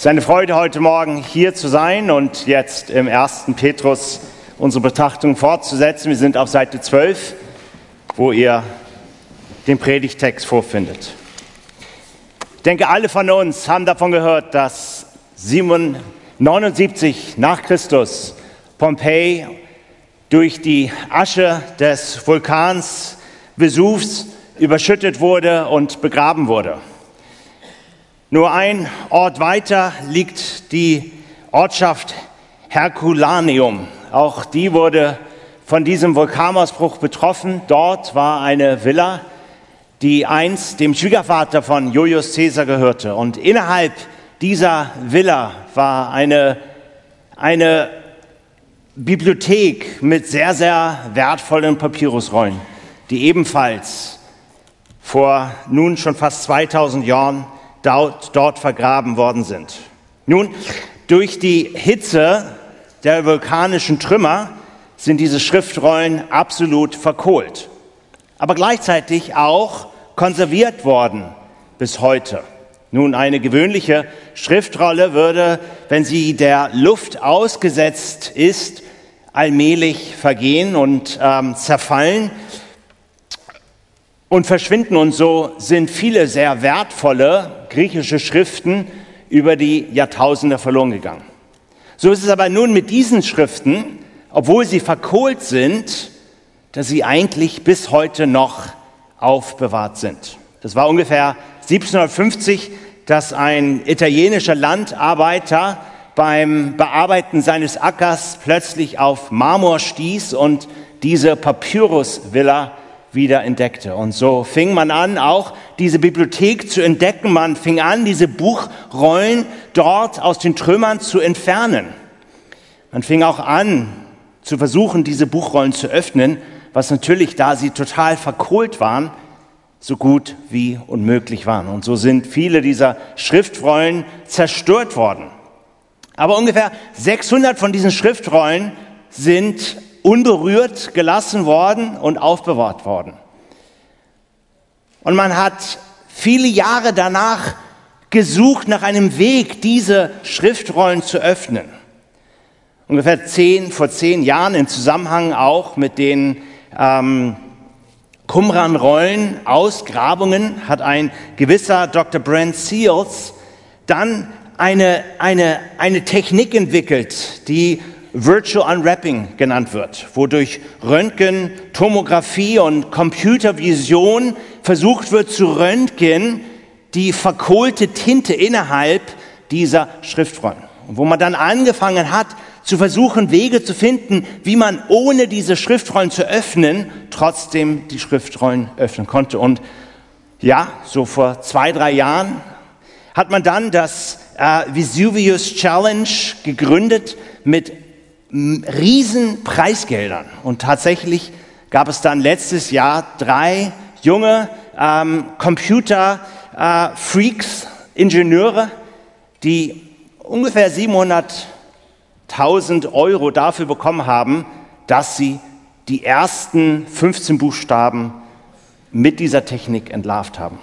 Es ist eine Freude, heute Morgen hier zu sein und jetzt im 1. Petrus unsere Betrachtung fortzusetzen. Wir sind auf Seite 12, wo ihr den Predigtext vorfindet. Ich denke, alle von uns haben davon gehört, dass 79 nach Christus Pompeji durch die Asche des Vulkans Vesuvs überschüttet wurde und begraben wurde. Nur ein Ort weiter liegt die Ortschaft Herculaneum. Auch die wurde von diesem Vulkanausbruch betroffen. Dort war eine Villa, die einst dem Schwiegervater von Julius Caesar gehörte. Und innerhalb dieser Villa war eine Bibliothek mit sehr, sehr wertvollen Papyrusrollen, die ebenfalls vor nun schon fast 2000 Jahren dort vergraben worden sind. Nun, durch die Hitze der vulkanischen Trümmer sind diese Schriftrollen absolut verkohlt, aber gleichzeitig auch konserviert worden bis heute. Nun, eine gewöhnliche Schriftrolle würde, wenn sie der Luft ausgesetzt ist, allmählich vergehen und zerfallen und verschwinden. Und so sind viele sehr wertvolle griechische Schriften über die Jahrtausende verloren gegangen. So ist es aber nun mit diesen Schriften, obwohl sie verkohlt sind, dass sie eigentlich bis heute noch aufbewahrt sind. Das war ungefähr 1750, dass ein italienischer Landarbeiter beim Bearbeiten seines Ackers plötzlich auf Marmor stieß und diese Papyrusvilla wieder entdeckte. Und so fing man an, auch diese Bibliothek zu entdecken. Man fing an, diese Buchrollen dort aus den Trümmern zu entfernen. Man fing auch an, zu versuchen, diese Buchrollen zu öffnen, was natürlich, da sie total verkohlt waren, so gut wie unmöglich waren. Und so sind viele dieser Schriftrollen zerstört worden. Aber ungefähr 600 von diesen Schriftrollen sind unberührt gelassen worden und aufbewahrt worden. Und man hat viele Jahre danach gesucht nach einem Weg, diese Schriftrollen zu öffnen. Ungefähr vor 10 Jahren im Zusammenhang auch mit den Qumran-Rollen, Ausgrabungen, hat ein gewisser Dr. Brent Seals dann eine Technik entwickelt, die Virtual Unwrapping genannt wird, wo durch Röntgen, Tomographie und Computervision versucht wird zu röntgen die verkohlte Tinte innerhalb dieser Schriftrollen. Und wo man dann angefangen hat, zu versuchen, Wege zu finden, wie man ohne diese Schriftrollen zu öffnen, trotzdem die Schriftrollen öffnen konnte. Und ja, so vor 2-3 Jahren hat man dann das Vesuvius Challenge gegründet mit riesen Preisgeldern. Und tatsächlich gab es dann letztes Jahr 3 junge Computer-Freaks, Ingenieure, die ungefähr 700.000 Euro dafür bekommen haben, dass sie die ersten 15 Buchstaben mit dieser Technik entlarvt haben.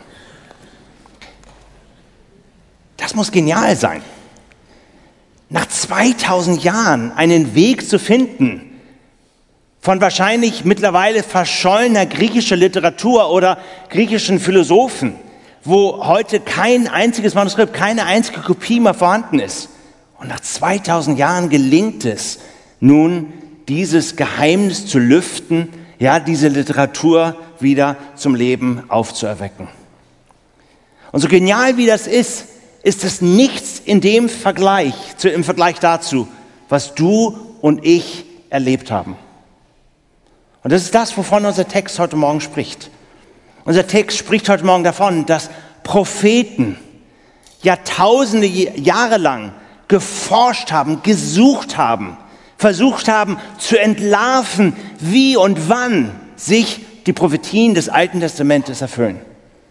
Das muss genial sein. Nach 2000 Jahren einen Weg zu finden, von wahrscheinlich mittlerweile verschollener griechischer Literatur oder griechischen Philosophen, wo heute kein einziges Manuskript, keine einzige Kopie mehr vorhanden ist. Und nach 2000 Jahren gelingt es nun, dieses Geheimnis zu lüften, ja, diese Literatur wieder zum Leben aufzuerwecken. Und so genial wie das ist es nichts im Vergleich dazu, was du und ich erlebt haben. Und das ist das, wovon unser Text heute Morgen spricht. Unser Text spricht heute Morgen davon, dass Propheten Jahrtausende Jahre lang geforscht haben, gesucht haben, versucht haben zu entlarven, wie und wann sich die Prophetien des Alten Testamentes erfüllen.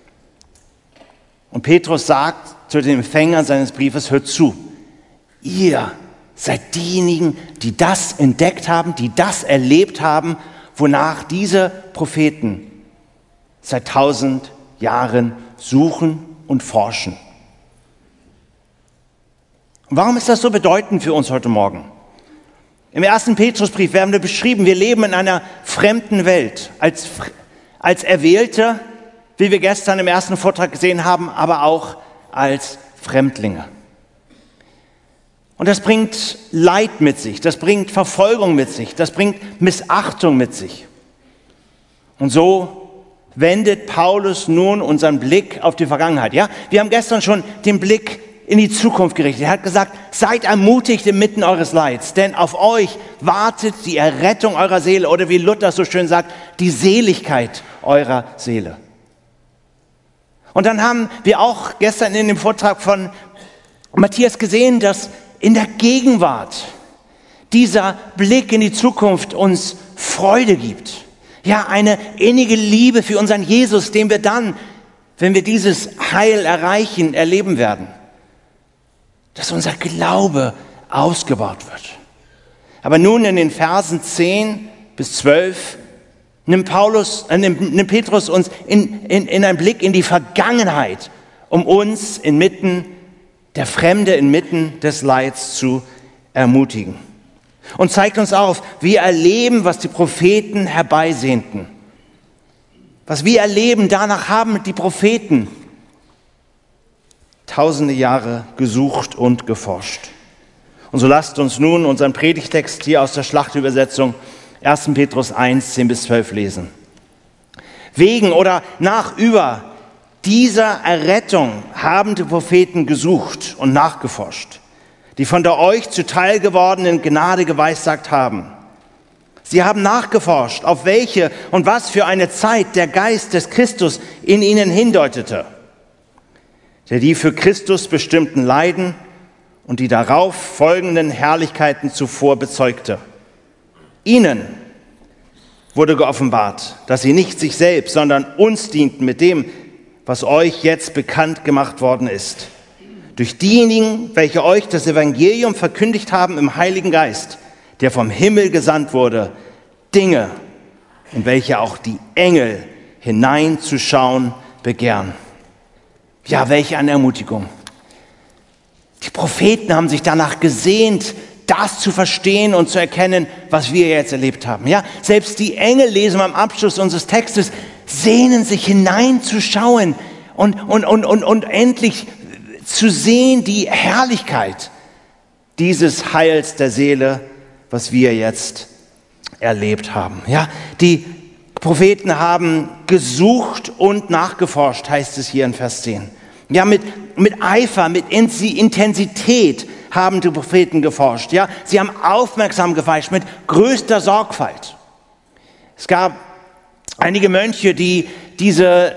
Und Petrus sagt zu den Empfängern seines Briefes: Hört zu, ihr seid diejenigen, die das entdeckt haben, die das erlebt haben, wonach diese Propheten seit 1000 Jahren suchen und forschen. Warum ist das so bedeutend für uns heute Morgen? Im 1. Petrusbrief werden wir beschrieben, wir leben in einer fremden Welt, als Erwählte, wie wir gestern im ersten Vortrag gesehen haben, aber auch als Fremdlinge. Und das bringt Leid mit sich, das bringt Verfolgung mit sich, das bringt Missachtung mit sich. Und so wendet Paulus nun unseren Blick auf die Vergangenheit. Ja, wir haben gestern schon den Blick in die Zukunft gerichtet. Er hat gesagt, seid ermutigt inmitten eures Leids, denn auf euch wartet die Errettung eurer Seele oder wie Luther so schön sagt, die Seligkeit eurer Seele. Und dann haben wir auch gestern in dem Vortrag von Matthias gesehen, dass in der Gegenwart dieser Blick in die Zukunft uns Freude gibt. Ja, eine innige Liebe für unseren Jesus, den wir dann, wenn wir dieses Heil erreichen, erleben werden. Dass unser Glaube ausgebaut wird. Aber nun in den Versen 10 bis 12 nimmt Petrus uns in einen Blick in die Vergangenheit, um uns inmitten der Fremde, inmitten des Leids zu ermutigen. Und zeigt uns auf, wir erleben, was die Propheten herbeisehnten. Was wir erleben, danach haben die Propheten tausende Jahre gesucht und geforscht. Und so lasst uns nun unseren Predigtext hier aus der Schlachtübersetzung 1. Petrus 1, 10 bis 12 lesen. Wegen oder über dieser Errettung haben die Propheten gesucht und nachgeforscht, die von der euch zuteil gewordenen Gnade geweissagt haben. Sie haben nachgeforscht, auf welche und was für eine Zeit der Geist des Christus in ihnen hindeutete, der die für Christus bestimmten Leiden und die darauf folgenden Herrlichkeiten zuvor bezeugte. Ihnen wurde geoffenbart, dass sie nicht sich selbst, sondern uns dienten mit dem, was euch jetzt bekannt gemacht worden ist. Durch diejenigen, welche euch das Evangelium verkündigt haben im Heiligen Geist, der vom Himmel gesandt wurde, Dinge, in welche auch die Engel hineinzuschauen begehren. Ja, welche eine Ermutigung. Die Propheten haben sich danach gesehnt, das zu verstehen und zu erkennen, was wir jetzt erlebt haben. Ja, selbst die Engel, lesen wir am Abschluss unseres Textes, sehnen sich hineinzuschauen und endlich zu sehen die Herrlichkeit dieses Heils der Seele, was wir jetzt erlebt haben. Ja, die Propheten haben gesucht und nachgeforscht, heißt es hier in Vers 10. Ja, mit Eifer, mit Intensität haben die Propheten geforscht. Ja, sie haben aufmerksam geforscht, mit größter Sorgfalt. Es gab einige Mönche, die diese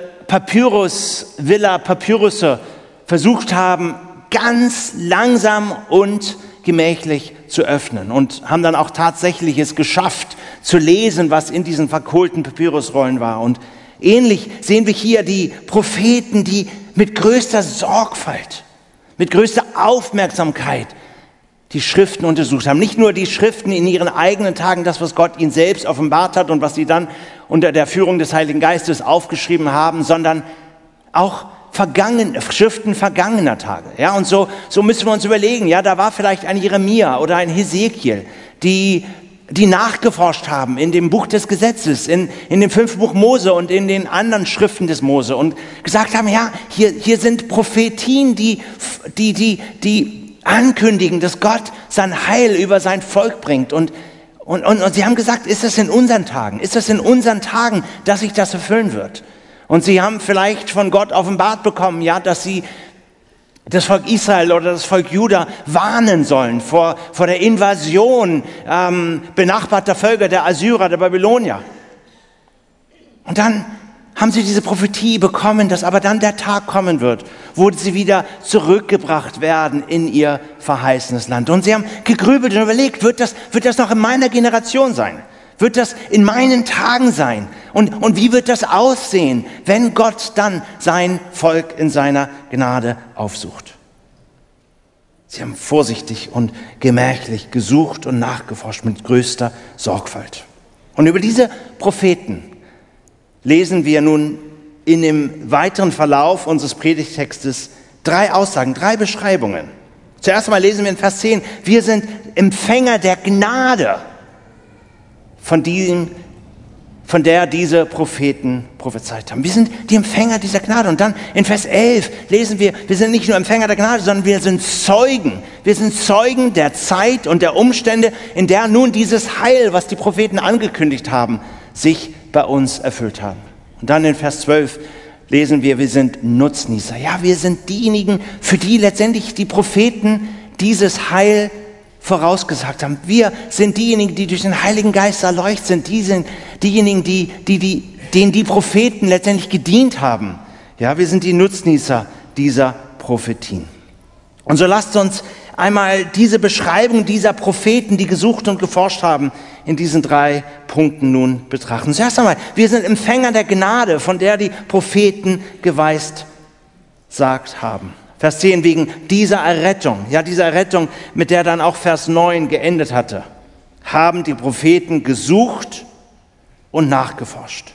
Papyrusse versucht haben, ganz langsam und gemächlich zu öffnen und haben dann auch tatsächlich es geschafft, zu lesen, was in diesen verkohlten Papyrusrollen war. Und ähnlich sehen wir hier die Propheten, die mit größter Sorgfalt, mit größter Aufmerksamkeit die Schriften untersucht haben. Nicht nur die Schriften in ihren eigenen Tagen, das, was Gott ihnen selbst offenbart hat und was sie dann unter der Führung des Heiligen Geistes aufgeschrieben haben, sondern auch Schriften vergangener Tage. Ja, und so müssen wir uns überlegen, ja, da war vielleicht ein Jeremia oder ein Hesekiel, die nachgeforscht haben in dem Buch des Gesetzes, in dem 5. Buch Mose und in den anderen Schriften des Mose und gesagt haben, ja, hier sind Prophetien, die ankündigen, dass Gott sein Heil über sein Volk bringt und sie haben gesagt, ist das in unseren Tagen, dass sich das erfüllen wird? Und sie haben vielleicht von Gott offenbart bekommen, ja, dass sie das Volk Israel oder das Volk Juda warnen sollen vor der Invasion benachbarter Völker, der Assyrer, der Babylonier. Und dann haben sie diese Prophetie bekommen, dass aber dann der Tag kommen wird, wo sie wieder zurückgebracht werden in ihr verheißenes Land. Und sie haben gegrübelt und überlegt, wird das noch in meiner Generation sein? Wird das in meinen Tagen sein? Und wie wird das aussehen, wenn Gott dann sein Volk in seiner Gnade aufsucht? Sie haben vorsichtig und gemächlich gesucht und nachgeforscht mit größter Sorgfalt. Und über diese Propheten lesen wir nun in dem weiteren Verlauf unseres Predigtextes 3 Aussagen, 3 Beschreibungen. Zuerst einmal lesen wir in Vers 10, wir sind Empfänger der Gnade, von der diese Propheten prophezeit haben. Wir sind die Empfänger dieser Gnade. Und dann in Vers 11 lesen wir sind nicht nur Empfänger der Gnade, sondern wir sind Zeugen. Wir sind Zeugen der Zeit und der Umstände, in der nun dieses Heil, was die Propheten angekündigt haben, sich bei uns erfüllt haben. Und dann in Vers 12 lesen wir sind Nutznießer. Ja, wir sind diejenigen, für die letztendlich die Propheten dieses Heil vorausgesagt haben. Wir sind diejenigen, die durch den Heiligen Geist erleuchtet sind. Die sind diejenigen, denen die Propheten letztendlich gedient haben. Ja, wir sind die Nutznießer dieser Prophetien. Und so lasst uns einmal diese Beschreibung dieser Propheten, die gesucht und geforscht haben, in diesen 3 Punkten nun betrachten. Zuerst einmal, wir sind Empfänger der Gnade, von der die Propheten geweissagt haben. Vers 10, wegen dieser Errettung, ja, dieser Errettung, mit der dann auch Vers 9 geendet hatte, haben die Propheten gesucht und nachgeforscht.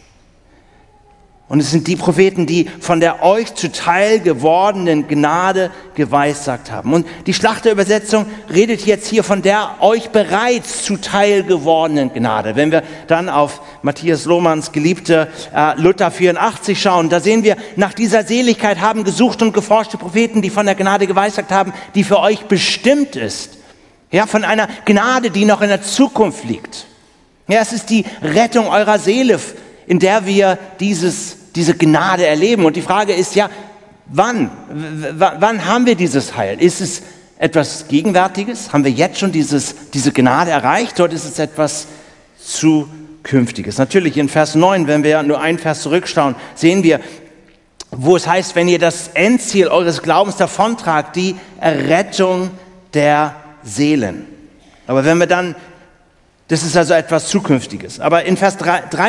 Und es sind die Propheten, die von der euch zuteil gewordenen Gnade geweissagt haben. Und die Schlachterübersetzung redet jetzt hier von der euch bereits zuteil gewordenen Gnade. Wenn wir dann auf Matthias Lohmanns geliebte Luther 84 schauen, da sehen wir, nach dieser Seligkeit haben gesucht und geforscht die Propheten, die von der Gnade geweissagt haben, die für euch bestimmt ist. Ja, von einer Gnade, die noch in der Zukunft liegt. Ja, es ist die Rettung eurer Seele, in der wir diese Gnade erleben. Und die Frage ist ja, wann haben wir dieses Heil? Ist es etwas Gegenwärtiges? Haben wir jetzt schon diese Gnade erreicht? Oder ist es etwas Zukünftiges? Natürlich in Vers 9, wenn wir nur einen Vers zurückschauen, sehen wir, wo es heißt, wenn ihr das Endziel eures Glaubens davontragt, die Errettung der Seelen. Aber wenn wir dann das ist also etwas Zukünftiges. Aber in Vers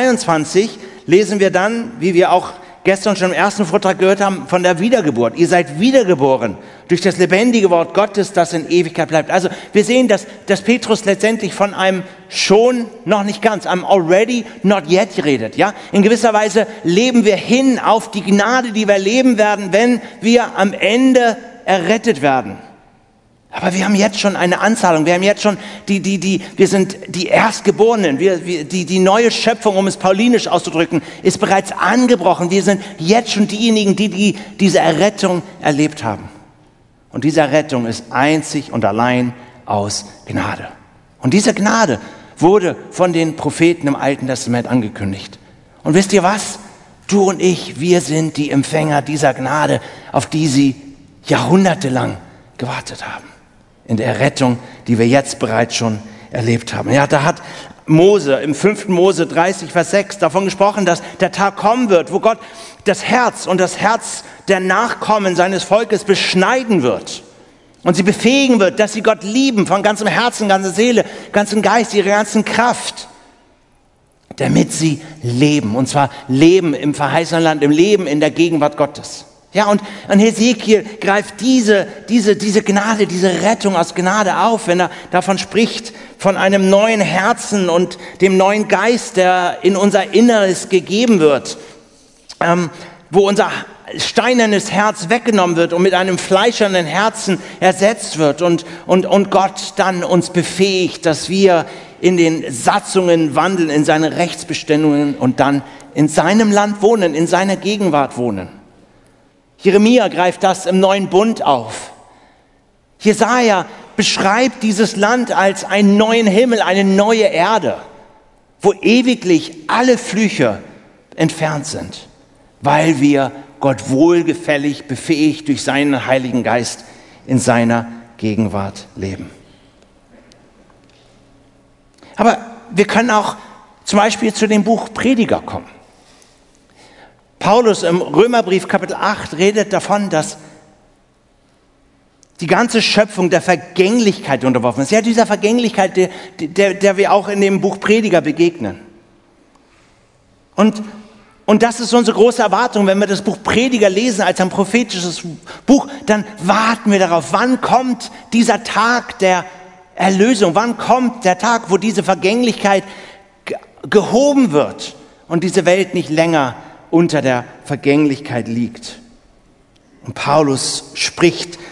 23 lesen wir dann, wie wir auch gestern schon im ersten Vortrag gehört haben, von der Wiedergeburt. Ihr seid wiedergeboren durch das lebendige Wort Gottes, das in Ewigkeit bleibt. Also wir sehen, dass Petrus letztendlich von einem schon, noch nicht ganz, einem already, not yet redet. Ja? In gewisser Weise leben wir hin auf die Gnade, die wir erleben werden, wenn wir am Ende errettet werden. Aber wir haben jetzt schon eine Anzahlung, wir haben jetzt schon wir sind die Erstgeborenen, die neue Schöpfung, um es paulinisch auszudrücken, ist bereits angebrochen. Wir sind jetzt schon diejenigen, die diese Errettung erlebt haben. Und diese Errettung ist einzig und allein aus Gnade. Und diese Gnade wurde von den Propheten im Alten Testament angekündigt. Und wisst ihr was? Du und ich, wir sind die Empfänger dieser Gnade, auf die sie jahrhundertelang gewartet haben. In der Rettung, die wir jetzt bereits schon erlebt haben. Ja, da hat Mose im 5. Mose 30, Vers 6 davon gesprochen, dass der Tag kommen wird, wo Gott das Herz und das Herz der Nachkommen seines Volkes beschneiden wird und sie befähigen wird, dass sie Gott lieben von ganzem Herzen, ganzer Seele, ganzem Geist, ihrer ganzen Kraft, damit sie leben. Und zwar leben im verheißenen Land, im Leben in der Gegenwart Gottes. Ja, und Hesekiel greift diese Gnade, diese Rettung aus Gnade auf, wenn er davon spricht, von einem neuen Herzen und dem neuen Geist, der in unser Inneres gegeben wird, wo unser steinernes Herz weggenommen wird und mit einem fleischernen Herzen ersetzt wird und Gott dann uns befähigt, dass wir in den Satzungen wandeln, in seine Rechtsbestimmungen und dann in seinem Land wohnen, in seiner Gegenwart wohnen. Jeremia greift das im Neuen Bund auf. Jesaja beschreibt dieses Land als einen neuen Himmel, eine neue Erde, wo ewiglich alle Flüche entfernt sind, weil wir Gott wohlgefällig befähigt durch seinen Heiligen Geist in seiner Gegenwart leben. Aber wir können auch zum Beispiel zu dem Buch Prediger kommen. Paulus im Römerbrief Kapitel 8 redet davon, dass die ganze Schöpfung der Vergänglichkeit unterworfen ist. Ja, dieser Vergänglichkeit, der wir auch in dem Buch Prediger begegnen. Und das ist unsere große Erwartung, wenn wir das Buch Prediger lesen als ein prophetisches Buch, dann warten wir darauf, wann kommt dieser Tag der Erlösung, wann kommt der Tag, wo diese Vergänglichkeit gehoben wird und diese Welt nicht länger unter der Vergänglichkeit liegt. Und Paulus spricht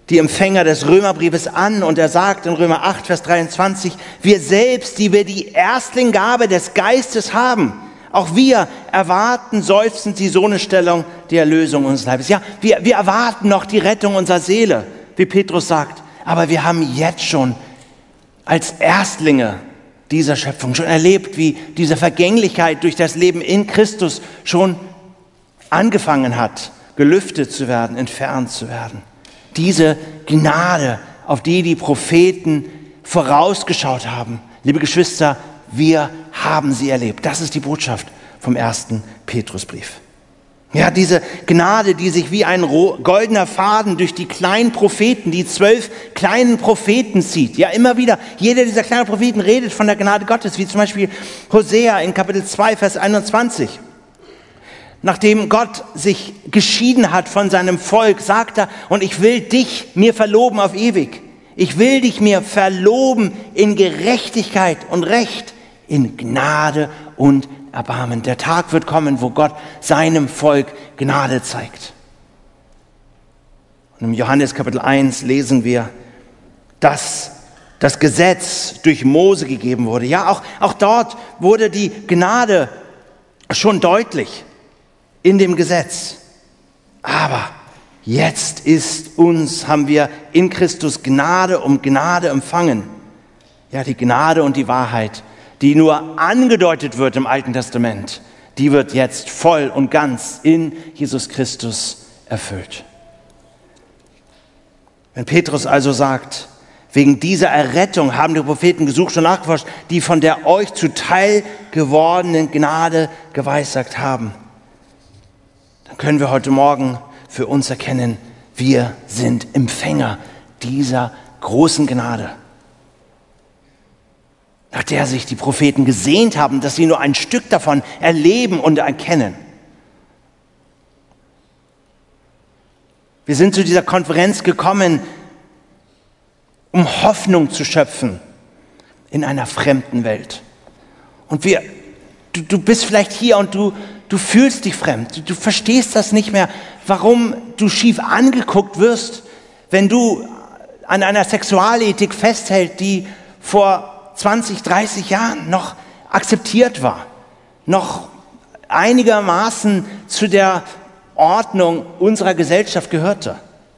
die Empfänger des Römerbriefes an und er sagt in Römer 8, Vers 23, wir selbst, die wir die Erstlingsgabe des Geistes haben, auch wir erwarten seufzend die Sohnestellung, die Erlösung unseres Leibes. Ja, wir erwarten noch die Rettung unserer Seele, wie Petrus sagt. Aber wir haben jetzt schon als Erstlinge dieser Schöpfung schon erlebt, wie diese Vergänglichkeit durch das Leben in Christus schon angefangen hat, gelüftet zu werden, entfernt zu werden. Diese Gnade, auf die die Propheten vorausgeschaut haben. Liebe Geschwister, wir haben sie erlebt. Das ist die Botschaft vom 1. Petrusbrief. Ja, diese Gnade, die sich wie ein goldener Faden durch die kleinen Propheten, die 12 kleinen Propheten zieht. Ja, immer wieder, jeder dieser kleinen Propheten redet von der Gnade Gottes, wie zum Beispiel Hosea in Kapitel 2, Vers 21. Nachdem Gott sich geschieden hat von seinem Volk, sagt er, und ich will dich mir verloben auf ewig. Ich will dich mir verloben in Gerechtigkeit und Recht, in Gnade und Erbarmen. Der Tag wird kommen, wo Gott seinem Volk Gnade zeigt. Und im Johannes Kapitel 1 lesen wir, dass das Gesetz durch Mose gegeben wurde. Ja, auch dort wurde die Gnade schon deutlich in dem Gesetz. Aber jetzt haben wir in Christus Gnade um Gnade empfangen. Ja, die Gnade und die Wahrheit, die nur angedeutet wird im Alten Testament, die wird jetzt voll und ganz in Jesus Christus erfüllt. Wenn Petrus also sagt, wegen dieser Errettung haben die Propheten gesucht und nachgeforscht, die von der euch zuteil gewordenen Gnade geweissagt haben, dann können wir heute Morgen für uns erkennen, wir sind Empfänger dieser großen Gnade, nach der sich die Propheten gesehnt haben, dass sie nur ein Stück davon erleben und erkennen. Wir sind zu dieser Konferenz gekommen, um Hoffnung zu schöpfen in einer fremden Welt. Und du bist vielleicht hier und du fühlst dich fremd. Du verstehst das nicht mehr, warum du schief angeguckt wirst, wenn du an einer Sexualethik festhältst, die vor 20, 30 Jahren noch akzeptiert war, noch einigermaßen zu der Ordnung unserer Gesellschaft gehörte.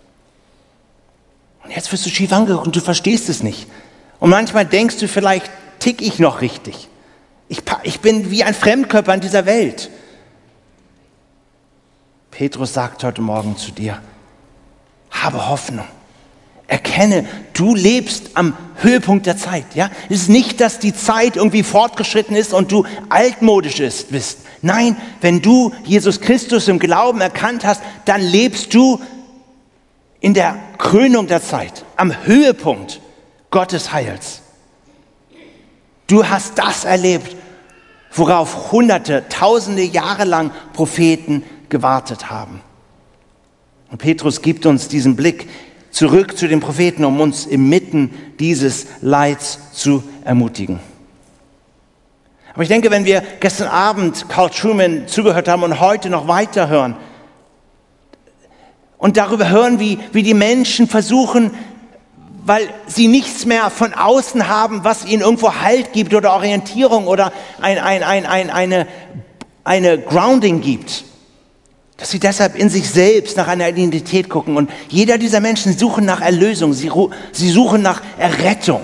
Und jetzt wirst du schief angeguckt und du verstehst es nicht. Und manchmal denkst du vielleicht, tick ich noch richtig? Ich bin wie ein Fremdkörper in dieser Welt. Petrus sagt heute Morgen zu dir, habe Hoffnung. Erkenne, du lebst am Höhepunkt der Zeit. Ja? Es ist nicht, dass die Zeit irgendwie fortgeschritten ist und du altmodisch bist. Nein, wenn du Jesus Christus im Glauben erkannt hast, dann lebst du in der Krönung der Zeit, am Höhepunkt Gottes Heils. Du hast das erlebt, worauf Hunderte, Tausende Jahre lang Propheten gewartet haben. Und Petrus gibt uns diesen Blick zurück zu den Propheten, um uns inmitten dieses Leids zu ermutigen. Aber ich denke, wenn wir gestern Abend Carl Trueman zugehört haben und heute noch weiterhören und darüber hören, wie die Menschen versuchen, weil sie nichts mehr von außen haben, was ihnen irgendwo Halt gibt oder Orientierung oder eine Grounding gibt, dass sie deshalb in sich selbst nach einer Identität gucken. Und jeder dieser Menschen suchen nach Erlösung, sie suchen nach Errettung.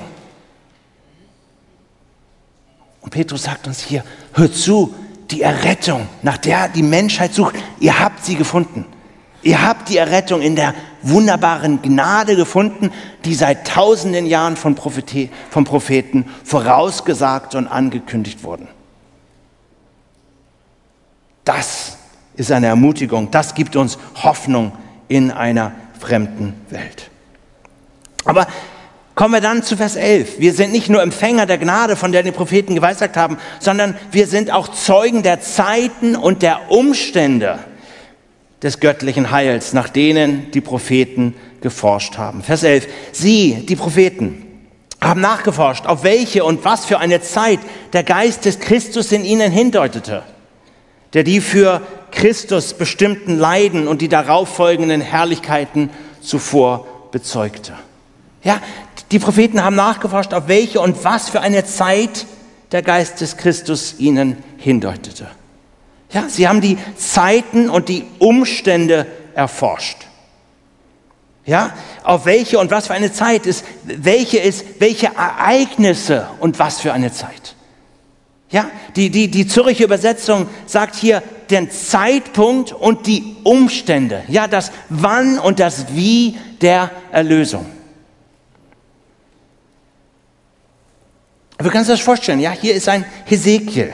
Und Petrus sagt uns hier, hört zu, die Errettung, nach der die Menschheit sucht, ihr habt sie gefunden. Ihr habt die Errettung in der wunderbaren Gnade gefunden, die seit tausenden Jahren von Propheten vorausgesagt und angekündigt wurden. Das ist eine Ermutigung, das gibt uns Hoffnung in einer fremden Welt. Aber kommen wir dann zu Vers 11. Wir sind nicht nur Empfänger der Gnade, von der die Propheten geweissagt haben, sondern wir sind auch Zeugen der Zeiten und der Umstände des göttlichen Heils, nach denen die Propheten geforscht haben. Vers 11. Sie, die Propheten, haben nachgeforscht, auf welche und was für eine Zeit der Geist des Christus in ihnen hindeutete, der die für Christus bestimmten Leiden und die darauf folgenden Herrlichkeiten zuvor bezeugte. Ja, die Propheten haben nachgeforscht, auf welche und was für eine Zeit der Geist des Christus ihnen hindeutete. Ja, sie haben die Zeiten und die Umstände erforscht. Ja, auf welche und was für eine Zeit ist, welche Ereignisse und was für eine Zeit. Ja, die Zürcher Übersetzung sagt hier den Zeitpunkt und die Umstände. Ja, das Wann und das Wie der Erlösung. Wir können uns das vorstellen. Ja, hier ist ein Hesekiel,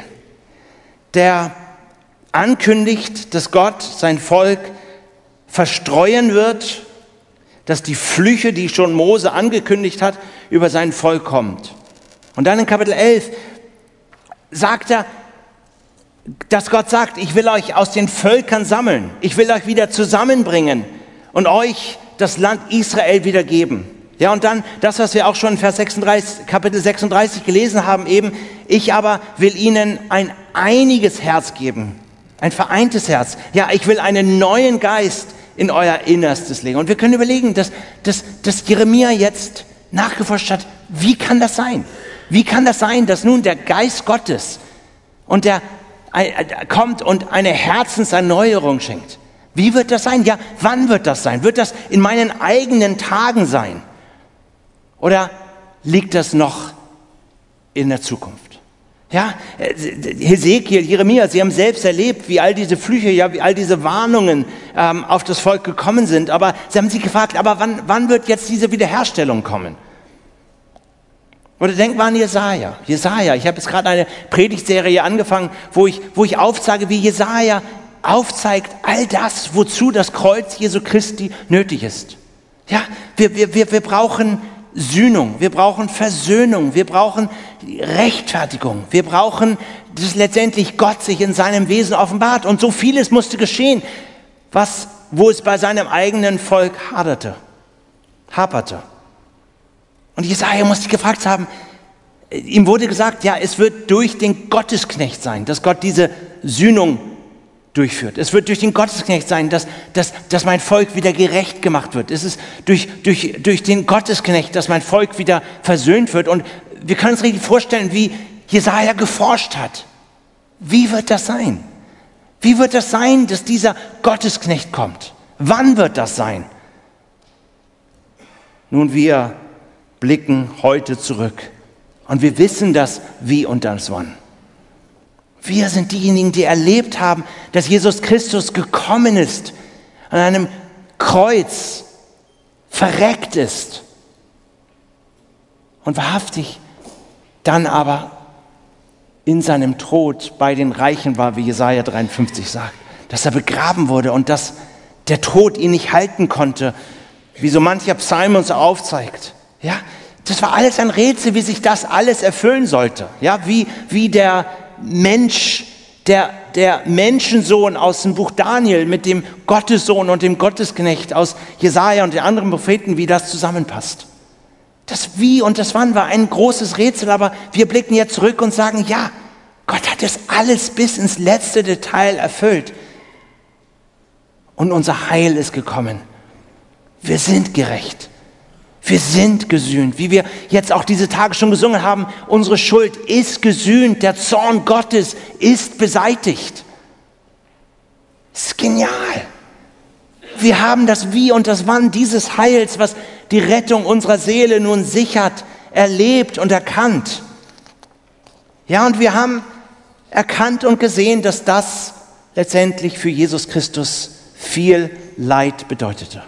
der ankündigt, dass Gott sein Volk verstreuen wird, dass die Flüche, die schon Mose angekündigt hat, über sein Volk kommt. Und dann in Kapitel 11 sagt er, dass Gott sagt, ich will euch aus den Völkern sammeln, ich will euch wieder zusammenbringen und euch das Land Israel wieder geben. Ja, und dann das, was wir auch schon in Kapitel 36 gelesen haben, eben, ich aber will ihnen ein einiges Herz geben, ein vereintes Herz. Ja, ich will einen neuen Geist in euer Innerstes legen. Und wir können überlegen, dass Jeremia jetzt nachgeforscht hat, wie kann das sein? Wie kann das sein, dass nun der Geist Gottes und der kommt und eine Herzenserneuerung schenkt? Wie wird das sein? Ja, wann wird das sein? Wird das in meinen eigenen Tagen sein? Oder liegt das noch in der Zukunft? Ja, Hesekiel, Jeremia, sie haben selbst erlebt, wie all diese Flüche, ja, wie all diese Warnungen auf das Volk gekommen sind. Aber sie haben sich gefragt, aber wann wird jetzt diese Wiederherstellung kommen? Oder denkt mal an Jesaja. Jesaja, ich habe jetzt gerade eine Predigtserie angefangen, wo ich aufzeige, wie Jesaja aufzeigt, all das, wozu das Kreuz Jesu Christi nötig ist. Ja, wir brauchen Sühnung, wir brauchen Versöhnung, wir brauchen Rechtfertigung, wir brauchen, dass letztendlich Gott sich in seinem Wesen offenbart. Und so vieles musste geschehen, wo es bei seinem eigenen Volk haperte. Und Jesaja muss sich gefragt haben, ihm wurde gesagt, ja, es wird durch den Gottesknecht sein, dass Gott diese Sühnung durchführt. Es wird durch den Gottesknecht sein, dass mein Volk wieder gerecht gemacht wird. Es ist durch den Gottesknecht, dass mein Volk wieder versöhnt wird. Und wir können uns richtig vorstellen, wie Jesaja geforscht hat. Wie wird das sein? Wie wird das sein, dass dieser Gottesknecht kommt? Wann wird das sein? Nun, wir blicken heute zurück und wir wissen das Wie und das Wann. Wir sind diejenigen, die erlebt haben, dass Jesus Christus gekommen ist, an einem Kreuz verreckt ist und wahrhaftig dann aber in seinem Tod bei den Reichen war, wie Jesaja 53 sagt, dass er begraben wurde und dass der Tod ihn nicht halten konnte, wie so mancher Psalm uns aufzeigt. Ja, das war alles ein Rätsel, wie sich das alles erfüllen sollte. Ja, wie der Mensch, der Menschensohn aus dem Buch Daniel mit dem Gottessohn und dem Gottesknecht aus Jesaja und den anderen Propheten, wie das zusammenpasst. Das Wie und das Wann war ein großes Rätsel, aber wir blicken jetzt zurück und sagen, ja, Gott hat das alles bis ins letzte Detail erfüllt. Und unser Heil ist gekommen. Wir sind gerecht. Wir sind gesühnt, wie wir jetzt auch diese Tage schon gesungen haben. Unsere Schuld ist gesühnt, der Zorn Gottes ist beseitigt. Das ist genial. Wir haben das Wie und das Wann dieses Heils, was die Rettung unserer Seele nun sichert, erlebt und erkannt. Ja, und wir haben erkannt und gesehen, dass das letztendlich für Jesus Christus viel Leid bedeutete.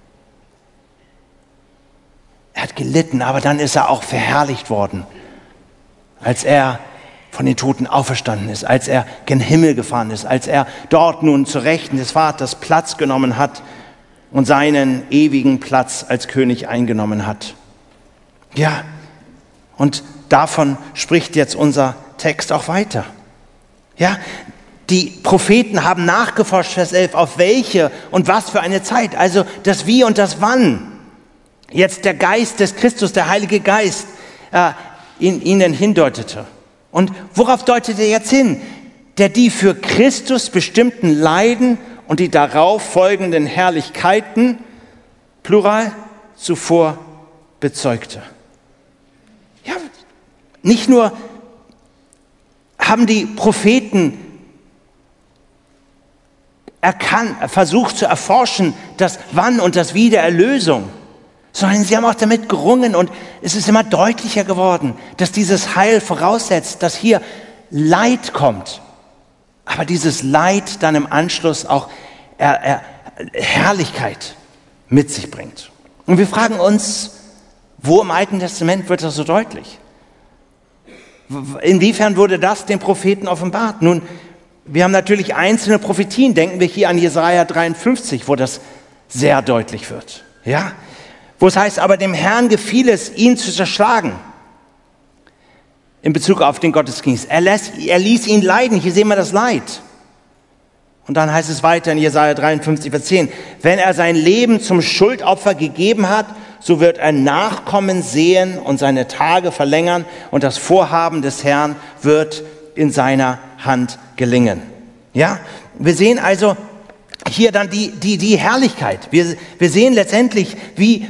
Er hat gelitten, aber dann ist er auch verherrlicht worden, als er von den Toten auferstanden ist, als er gen Himmel gefahren ist, als er dort nun zu Rechten des Vaters Platz genommen hat und seinen ewigen Platz als König eingenommen hat. Ja, und davon spricht jetzt unser Text auch weiter. Ja, die Propheten haben nachgeforscht, Vers 11, auf welche und was für eine Zeit, also das Wie und das Wann. Jetzt der Geist des Christus, der Heilige Geist, in ihnen hindeutete. Und worauf deutet er jetzt hin? Der die für Christus bestimmten Leiden und die darauf folgenden Herrlichkeiten, Plural, zuvor bezeugte. Ja, nicht nur haben die Propheten versucht zu erforschen, das Wann und das Wie der Erlösung, sondern sie haben auch damit gerungen und es ist immer deutlicher geworden, dass dieses Heil voraussetzt, dass hier Leid kommt, aber dieses Leid dann im Anschluss auch Herrlichkeit mit sich bringt. Und wir fragen uns, wo im Alten Testament wird das so deutlich? Inwiefern wurde das den Propheten offenbart? Nun, wir haben natürlich einzelne Prophetien, denken wir hier an Jesaja 53, wo das sehr deutlich wird. Ja? Wo es heißt, aber dem Herrn gefiel es, ihn zu zerschlagen. In Bezug auf den Gottesdienst. Er ließ ihn leiden, hier sehen wir das Leid. Und dann heißt es weiter in Jesaja 53, Vers 10, wenn er sein Leben zum Schuldopfer gegeben hat, so wird er Nachkommen sehen und seine Tage verlängern und das Vorhaben des Herrn wird in seiner Hand gelingen. Ja, wir sehen also hier dann die Herrlichkeit. Wir sehen letztendlich, wie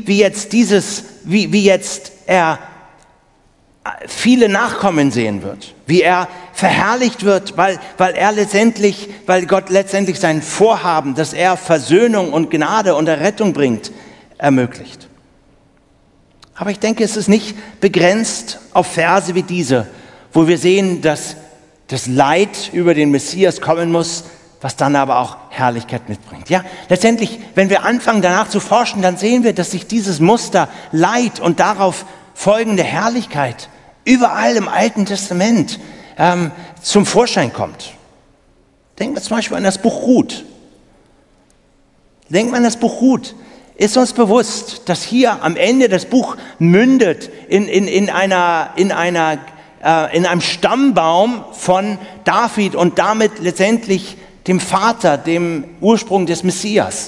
jetzt er viele Nachkommen sehen wird, wie er verherrlicht wird, weil Gott letztendlich sein Vorhaben, dass er Versöhnung und Gnade und Errettung bringt, ermöglicht. Aber ich denke, es ist nicht begrenzt auf Verse wie diese, wo wir sehen, dass das Leid über den Messias kommen muss, was dann aber auch Herrlichkeit mitbringt. Ja, letztendlich, wenn wir anfangen danach zu forschen, dann sehen wir, dass sich dieses Muster Leid und darauf folgende Herrlichkeit überall im Alten Testament zum Vorschein kommt. Denken wir zum Beispiel an das Buch Ruth. Denken wir an das Buch Ruth. Ist uns bewusst, dass hier am Ende das Buch mündet in einem Stammbaum von David und damit letztendlich dem Vater, dem Ursprung des Messias.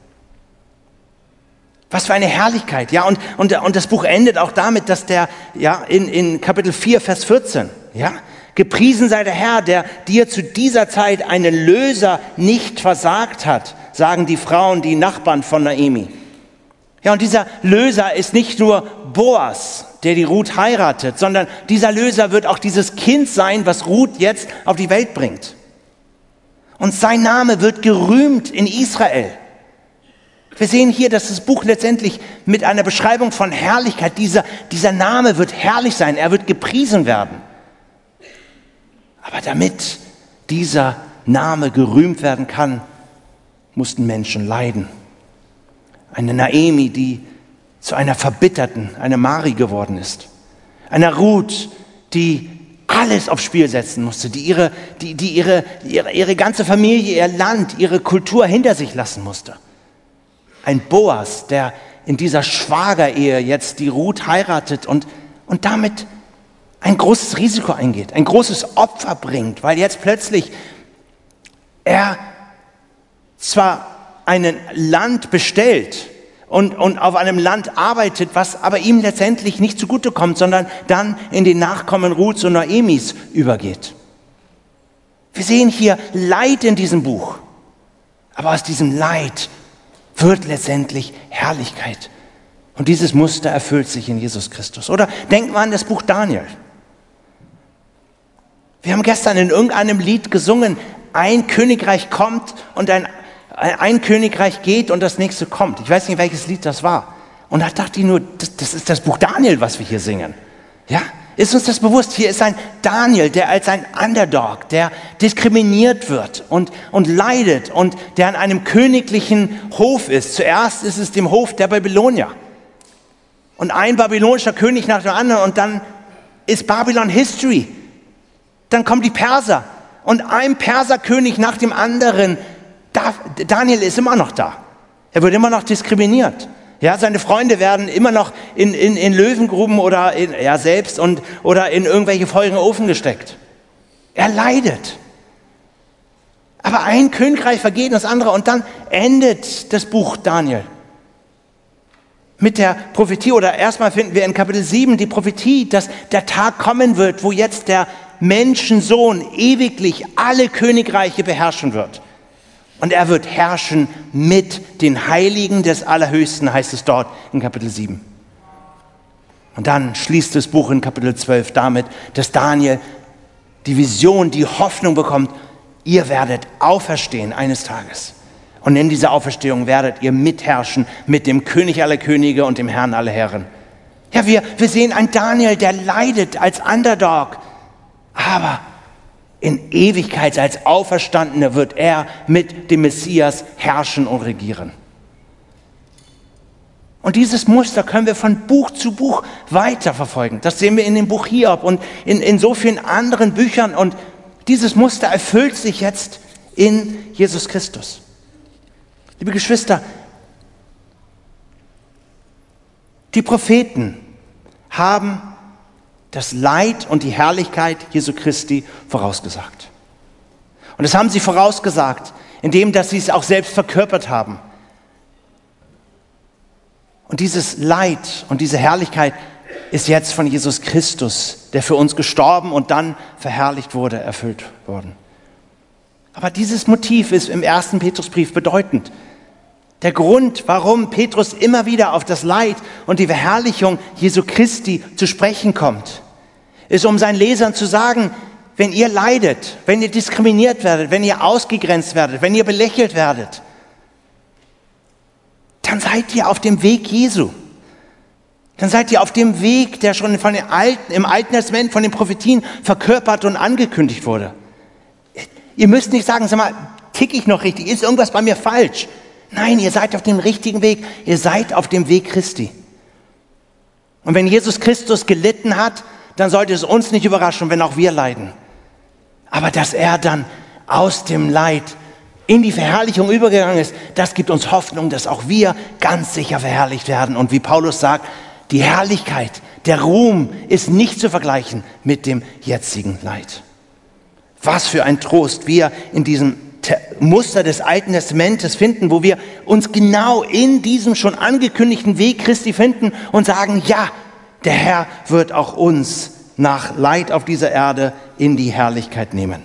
Was für eine Herrlichkeit, ja, und das Buch endet auch damit, dass in Kapitel 4, Vers 14, ja, gepriesen sei der Herr, der dir zu dieser Zeit einen Löser nicht versagt hat, sagen die Frauen, die Nachbarn von Naomi. Ja, und dieser Löser ist nicht nur Boas, der die Ruth heiratet, sondern dieser Löser wird auch dieses Kind sein, was Ruth jetzt auf die Welt bringt. Und sein Name wird gerühmt in Israel. Wir sehen hier, dass das Buch letztendlich mit einer Beschreibung von Herrlichkeit, dieser Name wird herrlich sein, er wird gepriesen werden. Aber damit dieser Name gerühmt werden kann, mussten Menschen leiden. Eine Naomi, die zu einer Verbitterten, eine Mari geworden ist. Eine Ruth, die alles aufs Spiel setzen musste, die ihre ganze Familie, ihr Land, ihre Kultur hinter sich lassen musste. Ein Boas, der in dieser Schwagerehe jetzt die Ruth heiratet und damit ein großes Risiko eingeht, ein großes Opfer bringt, weil jetzt plötzlich er zwar ein Land bestellt und auf einem Land arbeitet, was aber ihm letztendlich nicht zugutekommt, sondern dann in den Nachkommen Ruths und Naomis übergeht. Wir sehen hier Leid in diesem Buch, aber aus diesem Leid wird letztendlich Herrlichkeit. Und dieses Muster erfüllt sich in Jesus Christus. Oder denken wir an das Buch Daniel. Wir haben gestern in irgendeinem Lied gesungen, ein Königreich kommt und ein Königreich geht und das nächste kommt. Ich weiß nicht, welches Lied das war. Und da dachte ich nur, das ist das Buch Daniel, was wir hier singen. Ja, ist uns das bewusst? Hier ist ein Daniel, der als ein Underdog, der diskriminiert wird und leidet und der an einem königlichen Hof ist. Zuerst ist es dem Hof der Babylonier. Und ein babylonischer König nach dem anderen und dann ist Babylon History. Dann kommen die Perser und ein Perserkönig nach dem anderen. Daniel ist immer noch da. Er wird immer noch diskriminiert. Ja, seine Freunde werden immer noch in Löwengruben oder oder in irgendwelche feurigen Ofen gesteckt. Er leidet. Aber ein Königreich vergeht und das andere und dann endet das Buch Daniel mit der Prophetie, oder erstmal finden wir in Kapitel 7 die Prophetie, dass der Tag kommen wird, wo jetzt der Menschensohn ewiglich alle Königreiche beherrschen wird. Und er wird herrschen mit den Heiligen des Allerhöchsten, heißt es dort in Kapitel 7. Und dann schließt das Buch in Kapitel 12 damit, dass Daniel die Vision, die Hoffnung bekommt, ihr werdet auferstehen eines Tages. Und in dieser Auferstehung werdet ihr mitherrschen mit dem König aller Könige und dem Herrn aller Herren. Ja, wir sehen einen Daniel, der leidet als Underdog, aber in Ewigkeit als Auferstandener wird er mit dem Messias herrschen und regieren. Und dieses Muster können wir von Buch zu Buch weiterverfolgen. Das sehen wir in dem Buch Hiob und in so vielen anderen Büchern. Und dieses Muster erfüllt sich jetzt in Jesus Christus. Liebe Geschwister, die Propheten haben das Leid und die Herrlichkeit Jesu Christi vorausgesagt. Und das haben sie vorausgesagt, indem dass sie es auch selbst verkörpert haben. Und dieses Leid und diese Herrlichkeit ist jetzt von Jesus Christus, der für uns gestorben und dann verherrlicht wurde, erfüllt worden. Aber dieses Motiv ist im 1. Petrusbrief bedeutend. Der Grund, warum Petrus immer wieder auf das Leid und die Verherrlichung Jesu Christi zu sprechen kommt, ist, um seinen Lesern zu sagen, wenn ihr leidet, wenn ihr diskriminiert werdet, wenn ihr ausgegrenzt werdet, wenn ihr belächelt werdet, dann seid ihr auf dem Weg Jesu. Dann seid ihr auf dem Weg, der schon im Alten Testament von den Prophetien verkörpert und angekündigt wurde. Ihr müsst nicht sagen, sag mal, tick ich noch richtig? Ist irgendwas bei mir falsch? Nein, ihr seid auf dem richtigen Weg. Ihr seid auf dem Weg Christi. Und wenn Jesus Christus gelitten hat, dann sollte es uns nicht überraschen, wenn auch wir leiden. Aber dass er dann aus dem Leid in die Verherrlichung übergegangen ist, das gibt uns Hoffnung, dass auch wir ganz sicher verherrlicht werden. Und wie Paulus sagt, die Herrlichkeit, der Ruhm ist nicht zu vergleichen mit dem jetzigen Leid. Was für ein Trost wir in diesem Muster des Alten Testamentes finden, wo wir uns genau in diesem schon angekündigten Weg Christi finden und sagen, ja, der Herr wird auch uns nach Leid auf dieser Erde in die Herrlichkeit nehmen.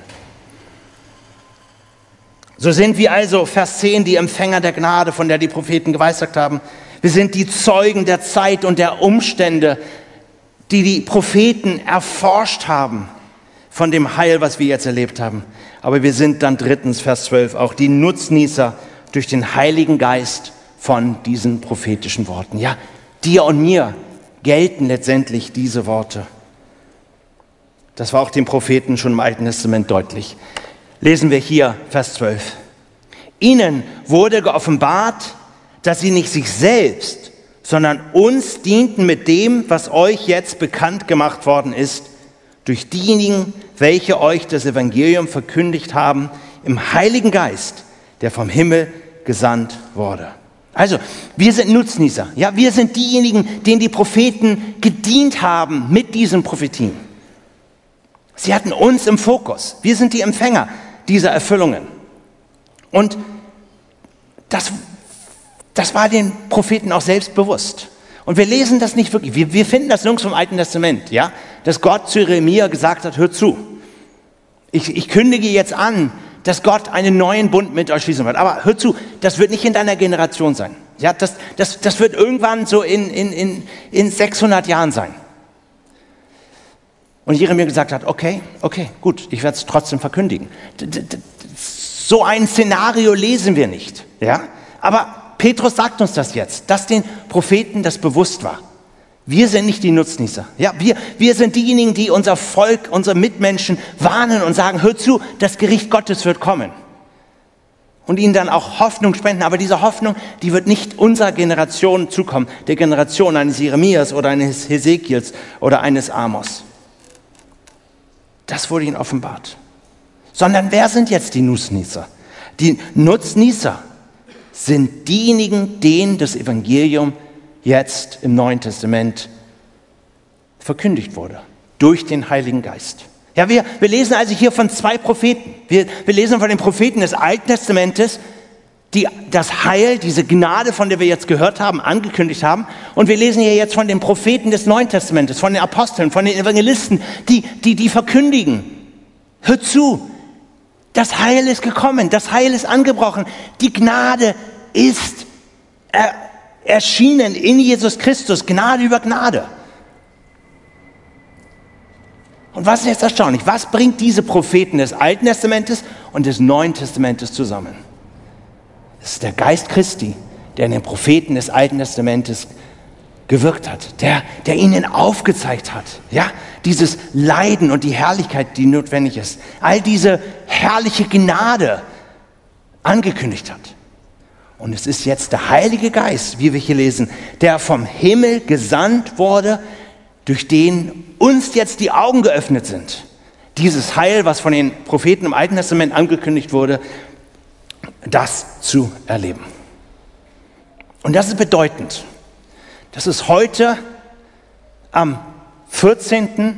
So sind wir also, Vers 10, die Empfänger der Gnade, von der die Propheten geweissagt haben. Wir sind die Zeugen der Zeit und der Umstände, die die Propheten erforscht haben von dem Heil, was wir jetzt erlebt haben. Aber wir sind dann drittens, Vers 12, auch die Nutznießer durch den Heiligen Geist von diesen prophetischen Worten. Ja, dir und mir gelten letztendlich diese Worte. Das war auch den Propheten schon im Alten Testament deutlich. Lesen wir hier Vers 12. Ihnen wurde geoffenbart, dass sie nicht sich selbst, sondern uns dienten mit dem, was euch jetzt bekannt gemacht worden ist, durch diejenigen, welche euch das Evangelium verkündigt haben, im Heiligen Geist, der vom Himmel gesandt wurde. Also, wir sind Nutznießer. Ja, wir sind diejenigen, denen die Propheten gedient haben mit diesen Prophetien. Sie hatten uns im Fokus. Wir sind die Empfänger dieser Erfüllungen. Und das war den Propheten auch selbst bewusst. Und wir lesen das nicht wirklich. Wir finden das nirgends im Alten Testament, ja, dass Gott zu Jeremia gesagt hat, hör zu. Ich kündige jetzt an, dass Gott einen neuen Bund mit euch schließen wird. Aber hör zu, das wird nicht in deiner Generation sein. Ja, das wird irgendwann so in 600 Jahren sein. Und Jeremia gesagt hat, okay, gut, ich werde es trotzdem verkündigen. So ein Szenario lesen wir nicht. Ja? Aber Petrus sagt uns das jetzt, dass den Propheten das bewusst war. Wir sind nicht die Nutznießer. Ja, wir sind diejenigen, die unser Volk, unsere Mitmenschen warnen und sagen, hör zu, das Gericht Gottes wird kommen. Und ihnen dann auch Hoffnung spenden. Aber diese Hoffnung, die wird nicht unserer Generation zukommen, der Generation eines Jeremias oder eines Hesekiels oder eines Amos. Das wurde ihnen offenbart. Sondern wer sind jetzt die Nutznießer? Die Nutznießer sind diejenigen, denen das Evangelium jetzt im Neuen Testament verkündigt wurde. Durch den Heiligen Geist. Ja, wir lesen also hier von zwei Propheten. Wir lesen von den Propheten des Alten Testamentes, die das Heil, diese Gnade, von der wir jetzt gehört haben, angekündigt haben. Und wir lesen hier jetzt von den Propheten des Neuen Testamentes, von den Aposteln, von den Evangelisten, die verkündigen. Hört zu, Das Heil ist gekommen, das Heil ist angebrochen. Die Gnade ist erschienen in Jesus Christus, Gnade über Gnade. Und was ist jetzt erstaunlich? Was bringt diese Propheten des Alten Testamentes und des Neuen Testamentes zusammen? Es ist der Geist Christi, der in den Propheten des Alten Testamentes gewirkt hat, der ihnen aufgezeigt hat, ja, dieses Leiden und die Herrlichkeit, die notwendig ist, all diese herrliche Gnade angekündigt hat. Und es ist jetzt der Heilige Geist, wie wir hier lesen, der vom Himmel gesandt wurde, durch den uns jetzt die Augen geöffnet sind. Dieses Heil, was von den Propheten im Alten Testament angekündigt wurde, das zu erleben. Und das ist bedeutend. Das ist heute am 14.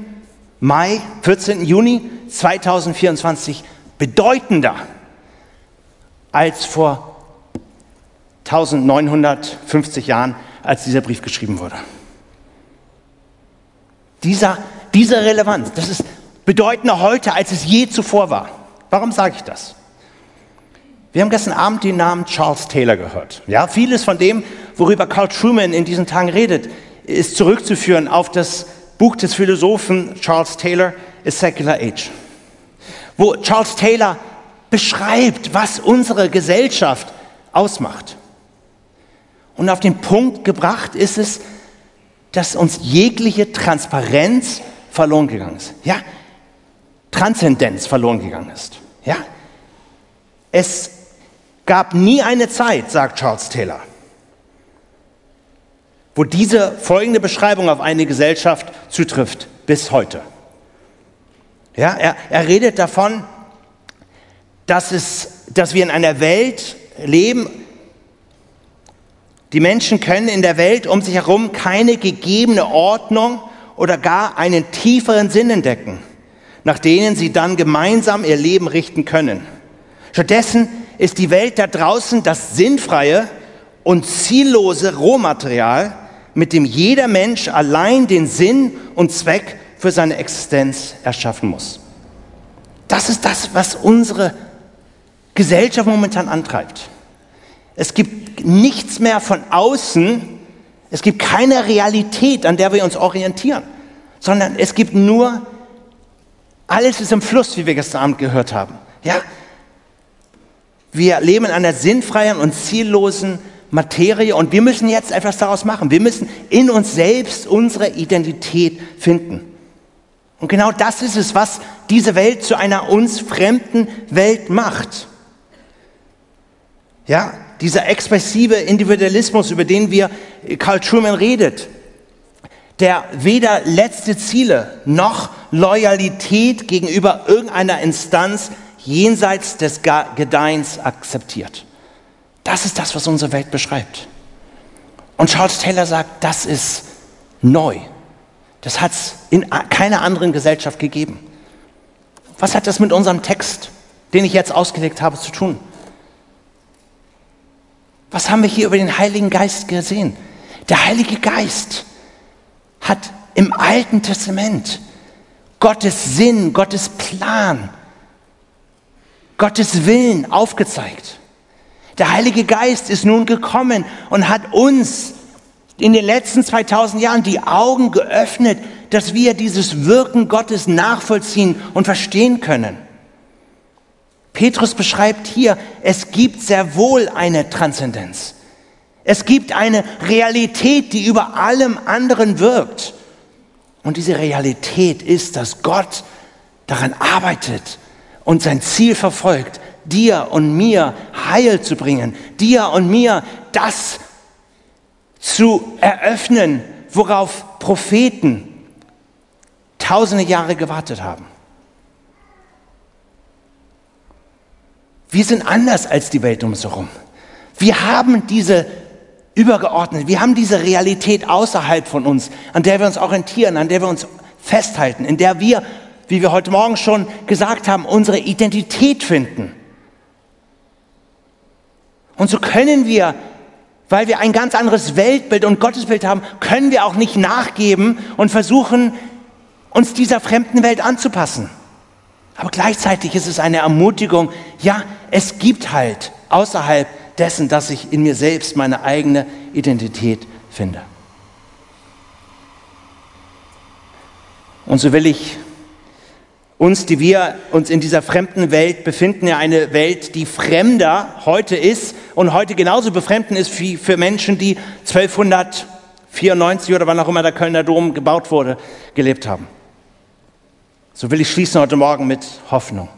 Juni 2024 bedeutender als vor 1950 Jahren, als dieser Brief geschrieben wurde. Diese Relevanz, das ist bedeutender heute, als es je zuvor war. Warum sage ich das? Wir haben gestern Abend den Namen Charles Taylor gehört. Ja, vieles von dem, worüber Carl Trueman in diesen Tagen redet, ist zurückzuführen auf das Buch des Philosophen Charles Taylor, A Secular Age, wo Charles Taylor beschreibt, was unsere Gesellschaft ausmacht. Und auf den Punkt gebracht ist es, dass uns jegliche Transparenz verloren gegangen ist. Ja? Transzendenz verloren gegangen ist. Ja? Es gab nie eine Zeit, sagt Charles Taylor, wo diese folgende Beschreibung auf eine Gesellschaft zutrifft, bis heute. Ja? Er redet davon, dass wir in einer Welt leben. Die Menschen können in der Welt um sich herum keine gegebene Ordnung oder gar einen tieferen Sinn entdecken, nach denen sie dann gemeinsam ihr Leben richten können. Stattdessen ist die Welt da draußen das sinnfreie und ziellose Rohmaterial, mit dem jeder Mensch allein den Sinn und Zweck für seine Existenz erschaffen muss. Das ist das, was unsere Gesellschaft momentan antreibt. Es gibt nichts mehr von außen, es gibt keine Realität, an der wir uns orientieren, sondern es gibt nur, alles ist im Fluss, wie wir gestern Abend gehört haben. Ja? Wir leben in einer sinnfreien und ziellosen Materie und wir müssen jetzt etwas daraus machen. Wir müssen in uns selbst unsere Identität finden. Und genau das ist es, was diese Welt zu einer uns fremden Welt macht. Ja, dieser expressive Individualismus, über den Carl Trueman redet, der weder letzte Ziele noch Loyalität gegenüber irgendeiner Instanz jenseits des Gedeihens akzeptiert. Das ist das, was unsere Welt beschreibt. Und Charles Taylor sagt, das ist neu. Das hat es in keiner anderen Gesellschaft gegeben. Was hat das mit unserem Text, den ich jetzt ausgelegt habe, zu tun? Was haben wir hier über den Heiligen Geist gesehen? Der Heilige Geist hat im Alten Testament Gottes Sinn, Gottes Plan, Gottes Willen aufgezeigt. Der Heilige Geist ist nun gekommen und hat uns in den letzten 2000 Jahren die Augen geöffnet, dass wir dieses Wirken Gottes nachvollziehen und verstehen können. Petrus beschreibt hier, es gibt sehr wohl eine Transzendenz. Es gibt eine Realität, die über allem anderen wirkt. Und diese Realität ist, dass Gott daran arbeitet und sein Ziel verfolgt, dir und mir Heil zu bringen, dir und mir das zu eröffnen, worauf Propheten tausende Jahre gewartet haben. Wir sind anders als die Welt um uns herum. Wir haben diese übergeordnete, wir haben diese Realität außerhalb von uns, an der wir uns orientieren, an der wir uns festhalten, in der wir, wie wir heute Morgen schon gesagt haben, unsere Identität finden. Und so können wir, weil wir ein ganz anderes Weltbild und Gottesbild haben, können wir auch nicht nachgeben und versuchen, uns dieser fremden Welt anzupassen. Aber gleichzeitig ist es eine Ermutigung, ja, es gibt Halt außerhalb dessen, dass ich in mir selbst meine eigene Identität finde. Und so will ich uns, die wir uns in dieser fremden Welt befinden, ja eine Welt, die fremder heute ist und heute genauso befremdend ist wie für Menschen, die 1294 oder wann auch immer der Kölner Dom gebaut wurde, gelebt haben. So will ich schließen heute Morgen mit Hoffnung.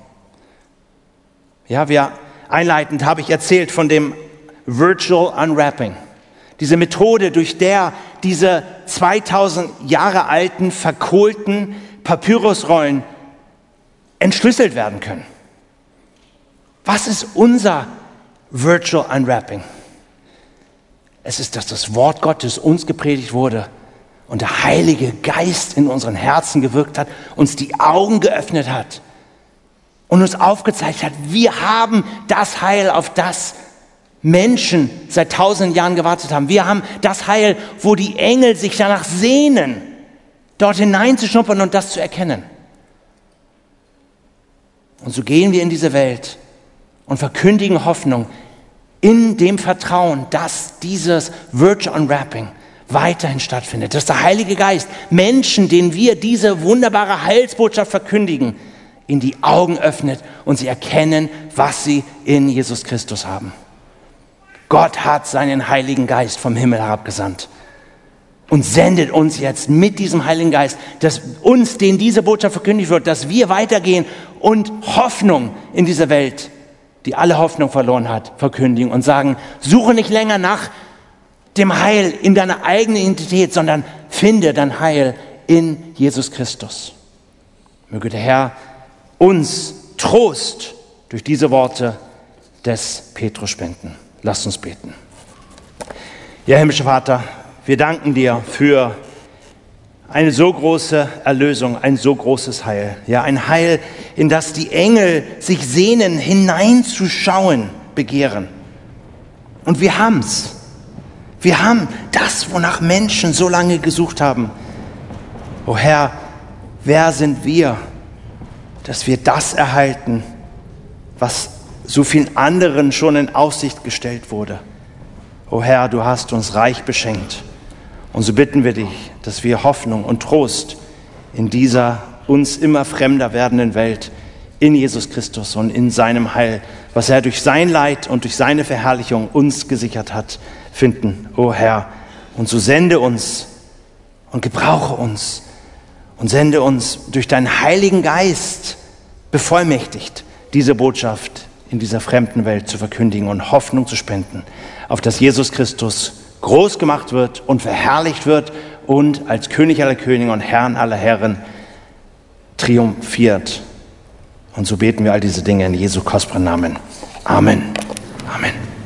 Ja, einleitend habe ich erzählt von dem Virtual Unwrapping. Diese Methode, durch der diese 2000 Jahre alten, verkohlten Papyrusrollen entschlüsselt werden können. Was ist unser Virtual Unwrapping? Es ist, dass das Wort Gottes uns gepredigt wurde und der Heilige Geist in unseren Herzen gewirkt hat, uns die Augen geöffnet hat und uns aufgezeigt hat, wir haben das Heil, auf das Menschen seit 1000 Jahren gewartet haben. Wir haben das Heil, wo die Engel sich danach sehnen, dort hineinzuschnuppern und das zu erkennen. Und so gehen wir in diese Welt und verkündigen Hoffnung in dem Vertrauen, dass dieses Virtual Unwrapping weiterhin stattfindet, dass der Heilige Geist Menschen, denen wir diese wunderbare Heilsbotschaft verkündigen, in die Augen öffnet und sie erkennen, was sie in Jesus Christus haben. Gott hat seinen Heiligen Geist vom Himmel herabgesandt und sendet uns jetzt mit diesem Heiligen Geist, dass uns, denen diese Botschaft verkündigt wird, dass wir weitergehen und Hoffnung in dieser Welt, die alle Hoffnung verloren hat, verkündigen und sagen, suche nicht länger nach dem Heil in deiner eigenen Identität, sondern finde dein Heil in Jesus Christus. Möge der Herr uns Trost durch diese Worte des Petrus spenden. Lasst uns beten. Ja, himmlischer Vater, wir danken dir für eine so große Erlösung, ein so großes Heil. Ja, ein Heil, in das die Engel sich sehnen, hineinzuschauen, begehren. Und wir haben's. Wir haben das, wonach Menschen so lange gesucht haben. O Herr, wer sind wir, dass wir das erhalten, was so vielen anderen schon in Aussicht gestellt wurde? O Herr, du hast uns reich beschenkt. Und so bitten wir dich, dass wir Hoffnung und Trost in dieser uns immer fremder werdenden Welt in Jesus Christus und in seinem Heil, was er durch sein Leid und durch seine Verherrlichung uns gesichert hat, finden, o Herr. Und so sende uns und gebrauche uns und sende uns durch deinen Heiligen Geist bevollmächtigt, diese Botschaft in dieser fremden Welt zu verkündigen und Hoffnung zu spenden, auf dass Jesus Christus groß gemacht wird und verherrlicht wird und als König aller Könige und Herrn aller Herren triumphiert. Und so beten wir all diese Dinge in Jesu kostbaren Namen. Amen. Amen.